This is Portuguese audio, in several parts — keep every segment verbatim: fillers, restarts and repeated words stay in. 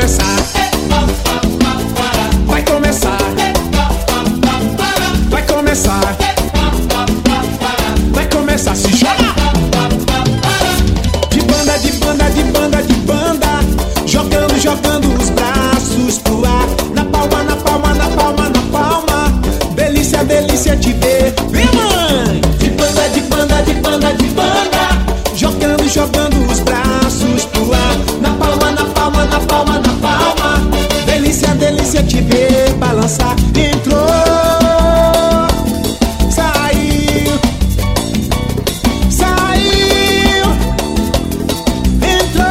começar, vai começar, vai começar, vai começar, se joga. De banda, de banda, de banda, de banda, jogando, jogando os braços pro ar. Na palma, na palma, na palma, na palma. Delícia, delícia te ver, vem mãe. De banda, de banda, de banda, de banda, jogando, jogando os braços pro ar. Na palma, na palma, na palma, na palma. Delícia, delícia te ver balançar. Entrou, saiu, saiu, entrou.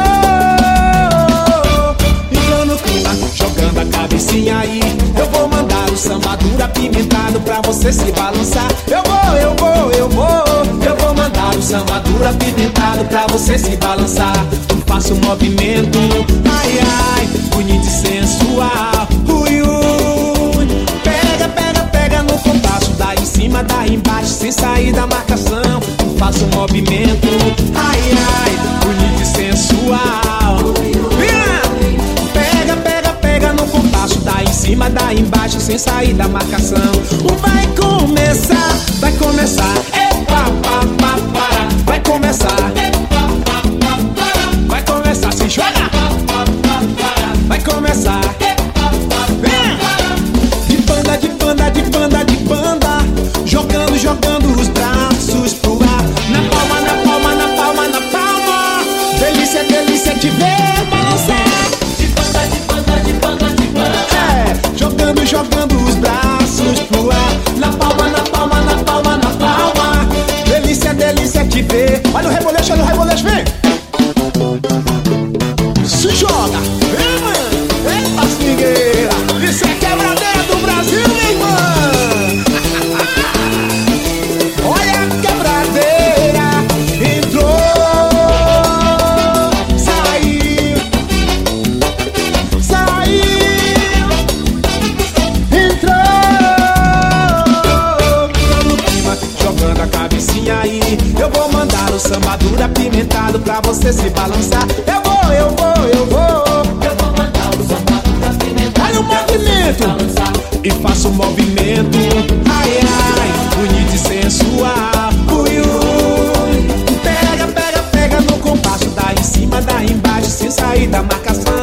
Entrou no clima, jogando a cabecinha aí. Eu vou mandar o samba duro apimentado pra você se balançar. Eu vou, eu vou, eu vou. Eu vou mandar o samba duro apimentado pra você se balançar. Faça um movimento, ai ai, bonito e sensual. Ui, ui. Pega, pega, pega no compasso. Dá em cima, dá embaixo, sem sair da marcação. Faça um movimento, ai ai, bonito e sensual. Pega, pega, pega no compasso. Dá em cima, dá embaixo, sem sair da marcação. Vai começar, vai começar. Epa, pá, pá, para. Vai começar. Vai começar, se joga. Vai começar. Vem. De banda, de banda, de banda, de banda, jogando, jogando os braços pro ar. Na palma, na palma, na palma, na palma. Delícia, delícia te ver balançar. De banda, de banda, de banda, de banda. É, jogando, jogando os braços pro ar. Na palma, na palma, na palma, na palma. Delícia, delícia te ver. Olha o reboleixo, olha o reboleixo, vem. Se joga, vem mano, eita swingueira. Isso é quebradeira do Brasil, minha irmã. Olha a quebradeira. Entrou, saiu, saiu, entrou. No clima, jogando a cabecinha aí. Eu vou mandar o samba duro apimentado pra você se balançar. Eu vou, eu vou, eu vou. Eu vou mandar o samba duro apimentado. Olha o movimento e faça o movimento. Ai, ai, bonito e sensual. Ui, ui. Pega, pega, pega no compasso. Dá em cima, dá embaixo, sem sair da marcação.